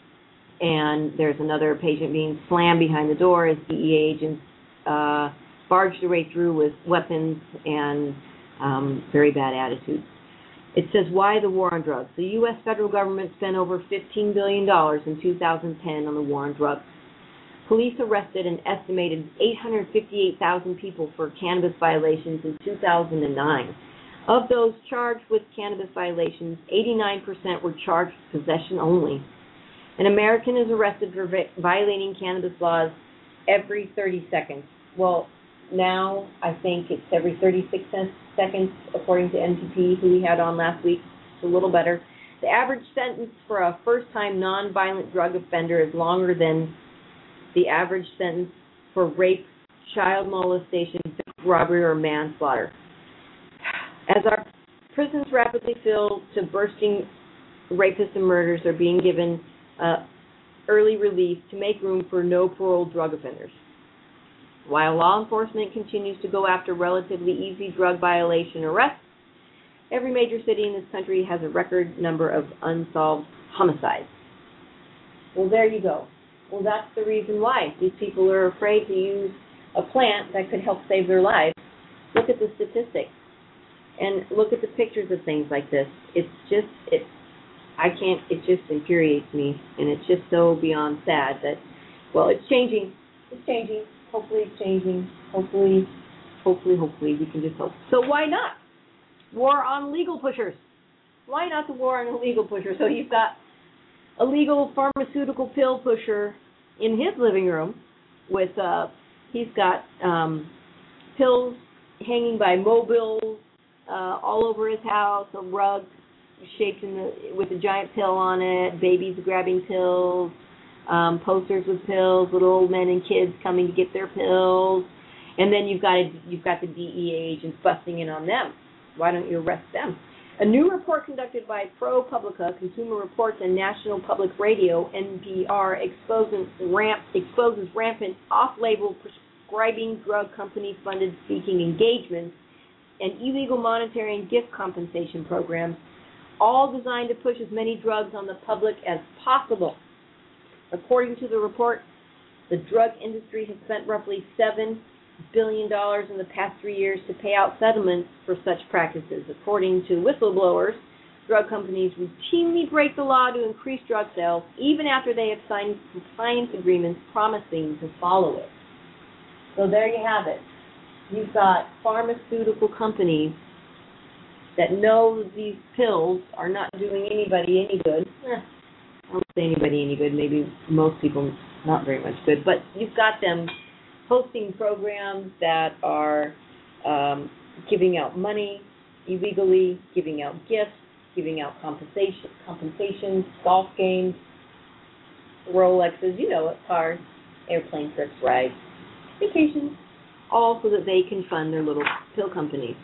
And there's another patient being slammed behind the door as DEA agents barged their way through with weapons and very bad attitudes. It says, why the war on drugs? The U.S. federal government spent over $15 billion in 2010 on the war on drugs. Police arrested an estimated 858,000 people for cannabis violations in 2009. Of those charged with cannabis violations, 89% were charged with possession only. An American is arrested for violating cannabis laws every 30 seconds. Well, now I think it's every 36 seconds, according to NTP, who we had on last week. It's a little better. The average sentence for a first-time nonviolent drug offender is longer than the average sentence for rape, child molestation, robbery, or manslaughter. As our prisons rapidly fill to bursting, rapists and murderers are being given early release to make room for no-parole drug offenders. While law enforcement continues to go after relatively easy drug violation arrests, every major city in this country has a record number of unsolved homicides. Well, there you go. Well, that's the reason why these people are afraid to use a plant that could help save their lives. Look at the statistics and look at the pictures of things like this. It just infuriates me, and it's just so beyond sad that, well, it's changing. It's changing. Hopefully it's changing. Hopefully we can just hope. So why not? War on legal pushers. Why not the war on illegal pushers? So you've got a legal pharmaceutical pill pusher in his living room with, he's got pills hanging by mobiles all over his house, a rug shaped with a giant pill on it, babies grabbing pills, posters with pills, little old men and kids coming to get their pills, and then you've got the DEA agents busting in on them. Why don't you arrest them? A new report conducted by ProPublica, Consumer Reports, and National Public Radio (NPR) exposes rampant off-label prescribing drug company-funded speaking engagements and illegal monetary and gift compensation programs, all designed to push as many drugs on the public as possible. According to the report, the drug industry has spent roughly $7 billion in the past 3 years to pay out settlements for such practices. According to whistleblowers, drug companies routinely break the law to increase drug sales, even after they have signed compliance agreements promising to follow it. So there you have it. You've got pharmaceutical companies that know these pills are not doing anybody any good. I won't say anybody any good, maybe most people not very much good, but you've got them hosting programs that are giving out money illegally, giving out gifts, giving out compensations, golf games, Rolexes, you know it, cars, airplane trips, rides, vacations, all so that they can fund their little pill companies.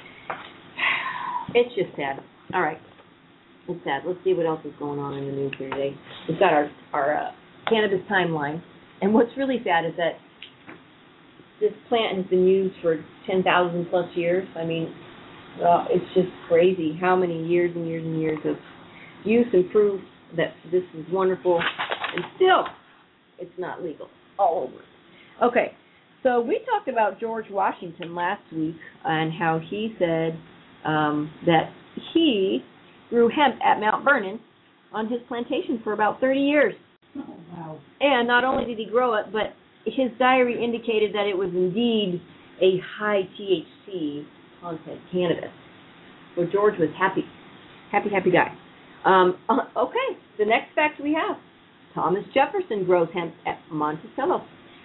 It's just sad. All right. It's sad. Let's see what else is going on in the news here today. We've got our cannabis timeline. And what's really sad is that this plant has been used for 10,000 plus years. I mean, it's just crazy how many years and years and years of use and proof that this is wonderful. And still, it's not legal all over. Okay. So we talked about George Washington last week and how he said that he grew hemp at Mount Vernon on his plantation for about 30 years. Oh, wow. And not only did he grow it, but his diary indicated that it was indeed a high THC content cannabis. So George was happy. Happy guy. Okay, the next fact we have. Thomas Jefferson grows hemp at Monticello.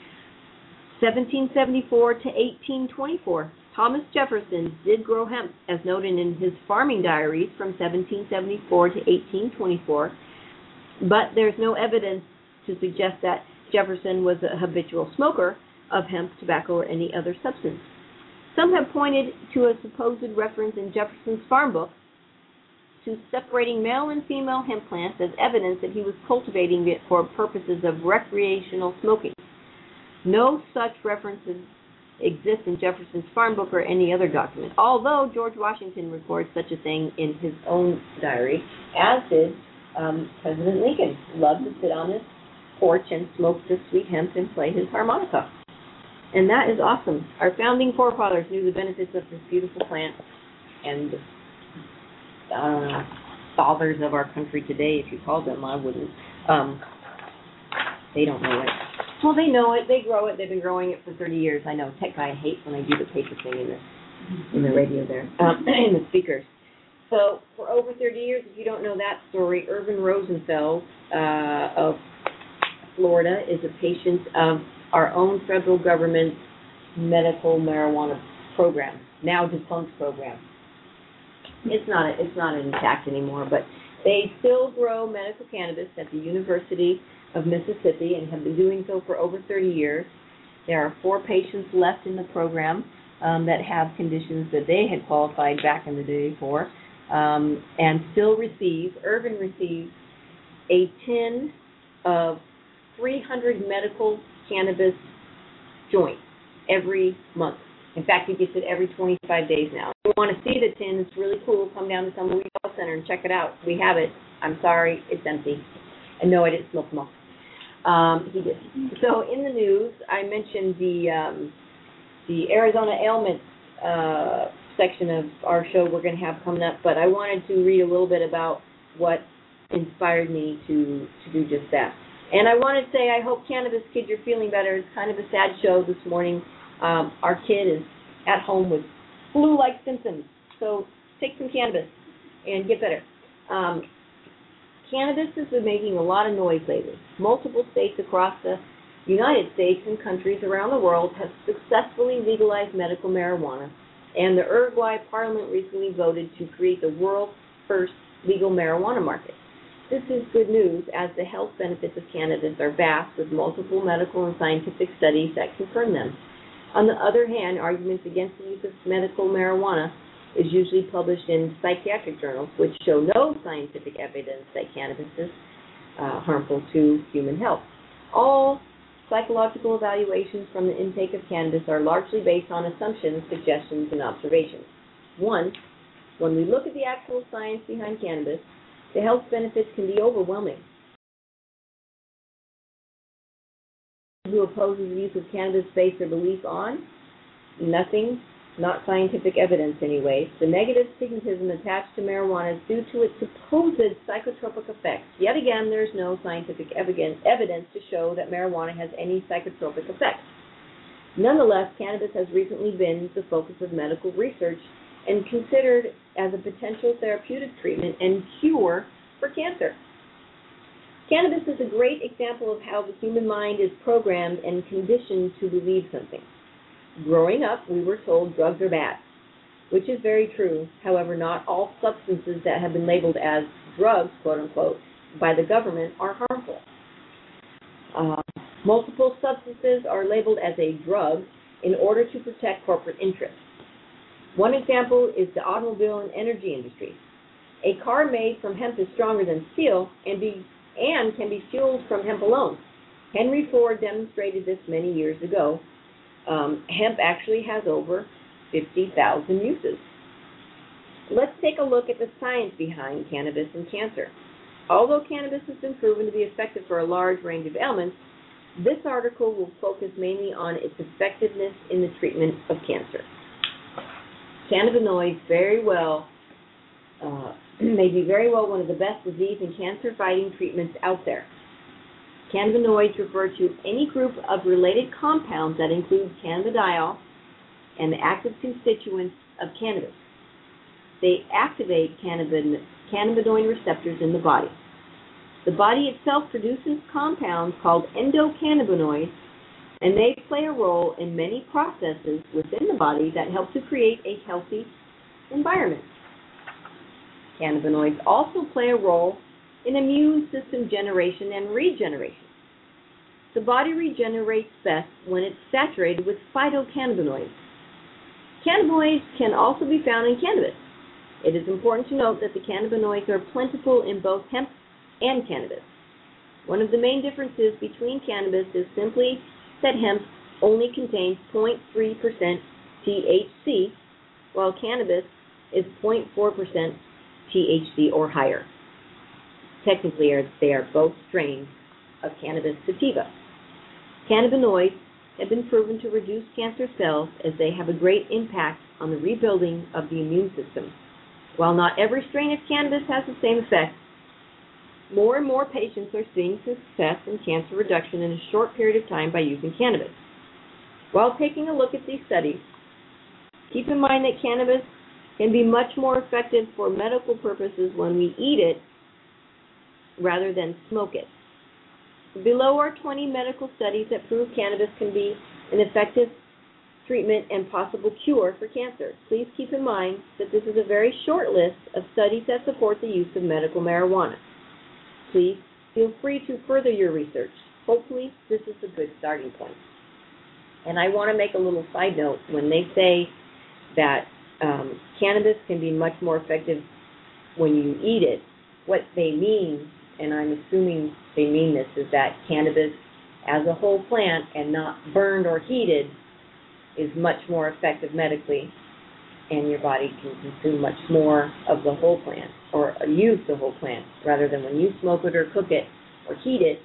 1774 to 1824. Thomas Jefferson did grow hemp, as noted in his farming diaries from 1774 to 1824, but there's no evidence to suggest that Jefferson was a habitual smoker of hemp, tobacco, or any other substance. Some have pointed to a supposed reference in Jefferson's farm book to separating male and female hemp plants as evidence that he was cultivating it for purposes of recreational smoking. No such references exist in Jefferson's Farm Book or any other document, although George Washington records such a thing in his own diary, as did President Lincoln. Loved to sit on his porch and smoke the sweet hemp and play his harmonica. And that is awesome. Our founding forefathers knew the benefits of this beautiful plant, and fathers of our country today, if you called them, I wouldn't. They don't know it. Well, they know it. They grow it. They've been growing it for 30 years. I know. Tech guy hates when I do the paper thing in the radio there, in the speakers. So for over 30 years, if you don't know that story, Irvin Rosenfeld of Florida is a patient of our own federal government medical marijuana program, now defunct program. It's not intact anymore, but they still grow medical cannabis at the University of Mississippi and have been doing so for over 30 years. There are 4 patients left in the program that have conditions that they had qualified back in the day for, and still Irvin receives a tin of 300 medical cannabis joints every month. In fact, he gets it every 25 days now. If you want to see the tin, it's really cool. Come down to some Louis Health Center and check it out. We have it. I'm sorry, it's empty. And no, I didn't smoke them all. He did. So in the news, I mentioned the Arizona ailments section of our show we're going to have coming up, but I wanted to read a little bit about what inspired me to do just that. And I want to say, I hope Cannabis Kid, you're feeling better. It's kind of a sad show this morning. Our kid is at home with flu-like symptoms, so take some cannabis and get better. Cannabis has been making a lot of noise lately. Multiple states across the United States and countries around the world have successfully legalized medical marijuana, and the Uruguay Parliament recently voted to create the world's first legal marijuana market. This is good news, as the health benefits of cannabis are vast, with multiple medical and scientific studies that confirm them. On the other hand, arguments against the use of medical marijuana is usually published in psychiatric journals, which show no scientific evidence that cannabis is harmful to human health. All psychological evaluations from the intake of cannabis are largely based on assumptions, suggestions, and observations. 1, when we look at the actual science behind cannabis, the health benefits can be overwhelming. Who opposes the use of cannabis base their belief on? Nothing, not scientific evidence anyway. The negative stigmatism attached to marijuana is due to its supposed psychotropic effects. Yet again, there's no scientific evidence to show that marijuana has any psychotropic effects. Nonetheless, cannabis has recently been the focus of medical research and considered as a potential therapeutic treatment and cure for cancer. Cannabis is a great example of how the human mind is programmed and conditioned to believe something. Growing up, we were told drugs are bad, which is very true. However, not all substances that have been labeled as drugs, quote-unquote, by the government are harmful. Multiple substances are labeled as a drug in order to protect corporate interests. One example is the automobile and energy industry. A car made from hemp is stronger than steel and can be fueled from hemp alone. Henry Ford demonstrated this many years ago. Hemp actually has over 50,000 uses. Let's take a look at the science behind cannabis and cancer. Although cannabis has been proven to be effective for a large range of ailments, this article will focus mainly on its effectiveness in the treatment of cancer. Cannabinoids may be very well one of the best disease and cancer-fighting treatments out there. Cannabinoids refer to any group of related compounds that include cannabidiol and the active constituents of cannabis. They activate cannabinoid receptors in the body. The body itself produces compounds called endocannabinoids, and they play a role in many processes within the body that help to create a healthy environment. Cannabinoids also play a role in immune system generation and regeneration. The body regenerates best when it's saturated with phytocannabinoids. Cannabinoids can also be found in cannabis. It is important to note that the cannabinoids are plentiful in both hemp and cannabis. One of the main differences between cannabis is simply that hemp only contains 0.3% THC, while cannabis is 0.4% THC or higher. Technically, they are both strains of cannabis sativa. Cannabinoids have been proven to reduce cancer cells as they have a great impact on the rebuilding of the immune system. While not every strain of cannabis has the same effect, more and more patients are seeing success in cancer reduction in a short period of time by using cannabis. While taking a look at these studies, keep in mind that cannabis can be much more effective for medical purposes when we eat it rather than smoke it. Below are 20 medical studies that prove cannabis can be an effective treatment and possible cure for cancer. Please keep in mind that this is a very short list of studies that support the use of medical marijuana. Please feel free to further your research. Hopefully, this is a good starting point. And I want to make a little side note. When they say that cannabis can be much more effective when you eat it, what they mean, and I'm assuming they mean this, is that cannabis as a whole plant and not burned or heated is much more effective medically, and your body can consume much more of the whole plant or use the whole plant rather than when you smoke it or cook it or heat it,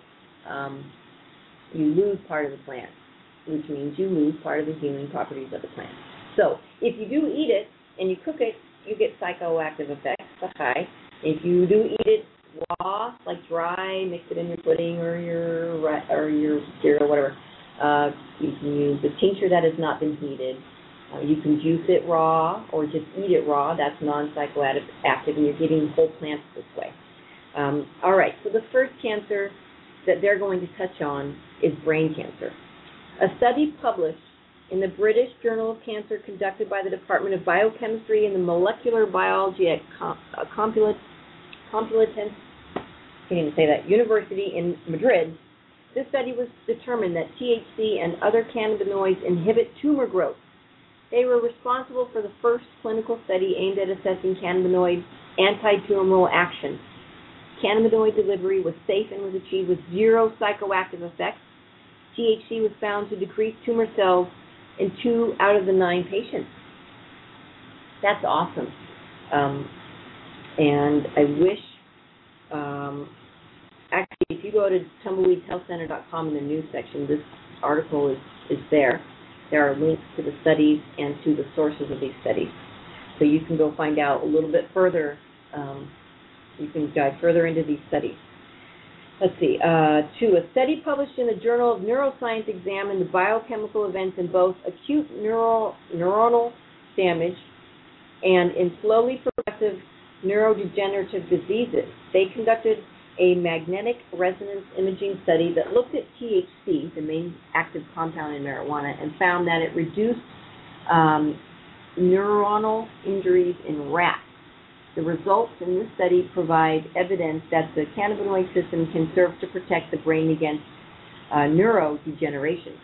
you lose part of the plant, which means you lose part of the healing properties of the plant. So if you do eat it and you cook it, you get psychoactive effects. Okay. If you do eat it raw, like dry, mix it in your pudding or your cereal, whatever, you can use the tincture that has not been heated. You can juice it raw or just eat it raw. That's non-psychoactive, and you're getting whole plants this way. All right, so the first cancer that they're going to touch on is brain cancer. A study published in the British Journal of Cancer conducted by the Department of Biochemistry and the Molecular Biology at Complutense, University in Madrid. This study was determined that THC and other cannabinoids inhibit tumor growth. They were responsible for the first clinical study aimed at assessing cannabinoid anti-tumoral action. Cannabinoid delivery was safe and was achieved with zero psychoactive effects. THC was found to decrease tumor cells in 2 out of the 9 patients. That's awesome. And I wish, actually, if you go to tumbleweedhealthcenter.com in the news section, this article is there. There are links to the studies and to the sources of these studies. So you can go find out a little bit further. You can dive further into these studies. Let's see. 2, a study published in the Journal of Neuroscience examined the biochemical events in both acute neuronal damage and in slowly progressive neurodegenerative diseases. They conducted a magnetic resonance imaging study that looked at THC, the main active compound in marijuana, and found that it reduced neuronal injuries in rats. The results in this study provide evidence that the cannabinoid system can serve to protect the brain against neurodegeneration.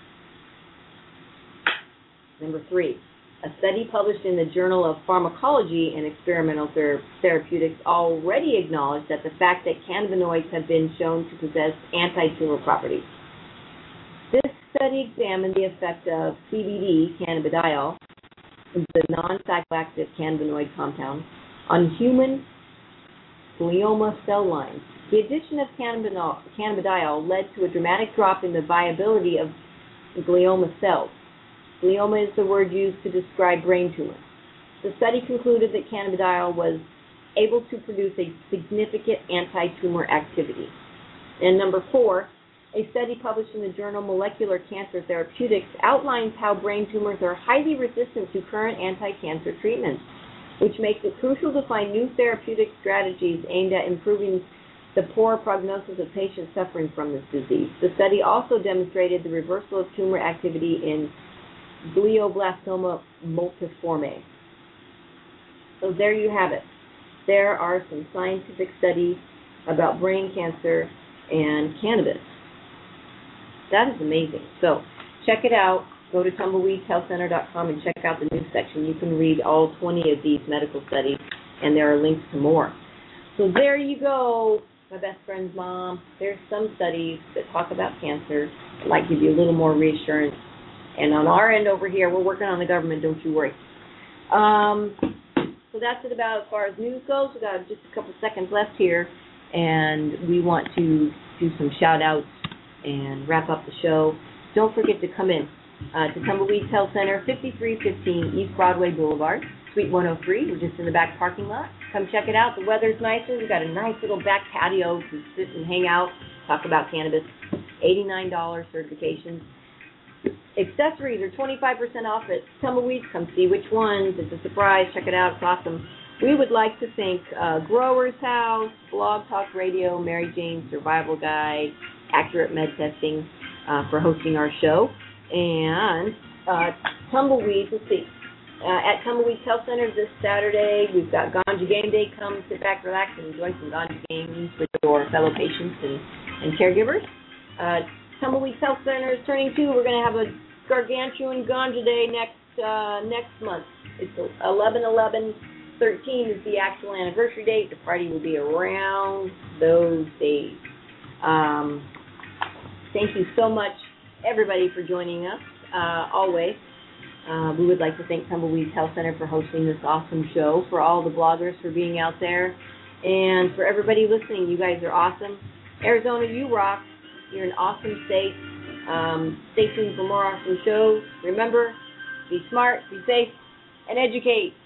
Number 3, a study published in the Journal of Pharmacology and Experimental Therapeutics already acknowledged that the fact that cannabinoids have been shown to possess anti-tumor properties. This study examined the effect of CBD, cannabidiol, the non-psychoactive cannabinoid compound, on human glioma cell lines. The addition of cannabidiol led to a dramatic drop in the viability of glioma cells. Glioma is the word used to describe brain tumors. The study concluded that cannabidiol was able to produce a significant anti-tumor activity. And number 4, a study published in the journal Molecular Cancer Therapeutics outlines how brain tumors are highly resistant to current anti-cancer treatments, which makes it crucial to find new therapeutic strategies aimed at improving the poor prognosis of patients suffering from this disease. The study also demonstrated the reversal of tumor activity in glioblastoma multiforme. So there you have it. There are some scientific studies about brain cancer and cannabis. That is amazing. So check it out. Go to tumbleweedhealthcenter.com and check out the news section. You can read all 20 of these medical studies, and there are links to more. So there you go, my best friend's mom. There's some studies that talk about cancer that might give you a little more reassurance And on our end over here, we're working on the government, don't you worry. So that's it about as far as news goes. We've got just a couple seconds left here, and we want to do some shout-outs and wrap up the show. Don't forget to come in to Tumbleweeds Health Center, 5315 East Broadway Boulevard, Suite 103. We're just in the back parking lot. Come check it out. The weather's nicer. We've got a nice little back patio to sit and hang out, talk about cannabis. $89 certifications. Accessories are 25% off at Tumbleweeds. Come see which ones. It's a surprise. Check it out. It's awesome. We would like to thank Growers House, Blog Talk Radio, Mary Jane Survival Guide, Accurate Med Testing for hosting our show. And Tumbleweeds, let's see, at Tumbleweeds Health Center this Saturday, we've got Ganja Game Day. Come sit back, relax, and enjoy some Ganja games with your fellow patients and caregivers. Tumbleweeds Health Center is turning 2. We're going to have a gargantuan Ganja Day next month. It's 11/11/13 is the actual anniversary date. The party will be around those days. Thank you so much, everybody, for joining us, always. We would like to thank Tumbleweeds Health Center for hosting this awesome show, for all the bloggers for being out there, and for everybody listening. You guys are awesome. Arizona, you rock. You're an awesome state. Stay tuned for more awesome shows. Remember, be smart, be safe, and educate.